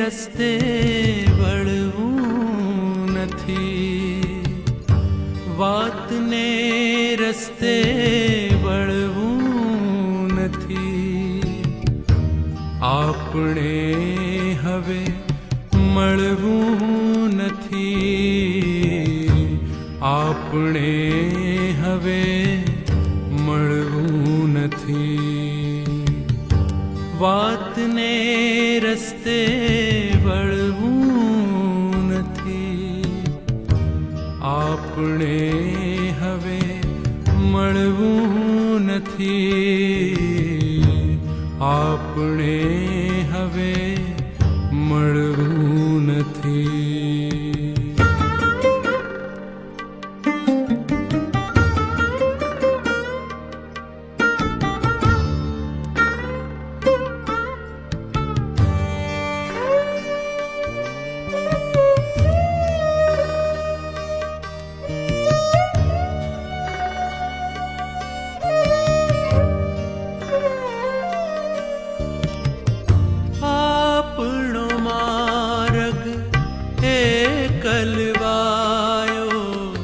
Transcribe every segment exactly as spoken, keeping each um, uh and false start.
રસ્તે વળવું નથી, વાતને રસ્તે વળવું નથી. આપણે હવે મળવું નથી, આપણે હવે મળવું નથી. વાતને રસ્તે વળવું નથી, આપણે હવે મળવું નથી, આપણે હવે મળવું નથી. કલવાયો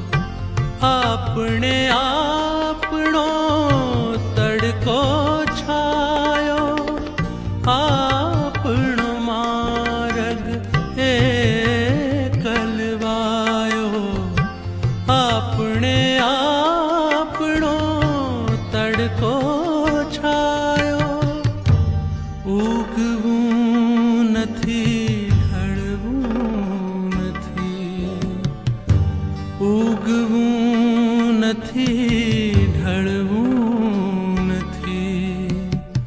આપણે આપણો તડકો છાયો, આપણો માર્ગ એ કલવાયો, આપણે આપણો તડકો છાયો. ઉગવું નથી, ઉગવું નથી, ઢળવું નથી.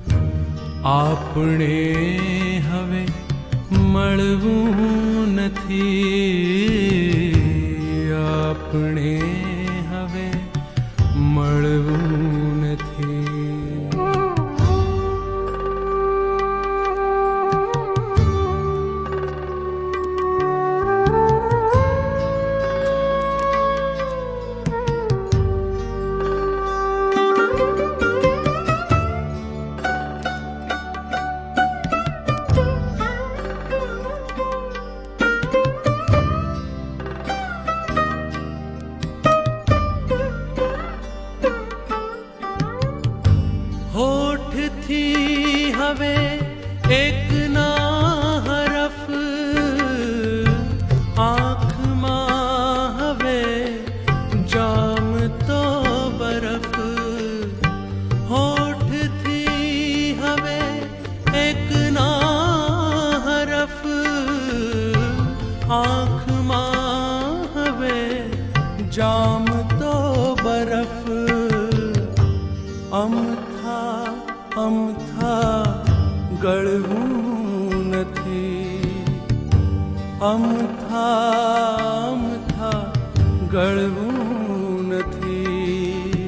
આપણે હવે મળવું નથી, આપણે હવે મળવું નથી. હોઠથી હવે એક ના હરફ, આંખમાં હવે જામતો બરફ. હોઠથી હવે એક ના હરફ, આંખમાં હવે જામતો બરફ. અમથા અમથા ગળવું નથી, અમથા અમથા ગળવું નથી.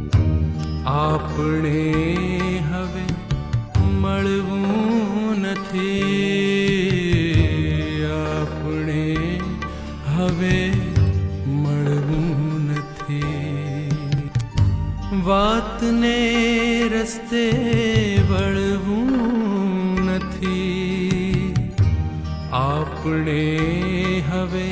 આપણે હવે મળવું નથી, આપણે હવે મળવું નથી. વાતને રસ્તે વળવું નથી, આપણે હવે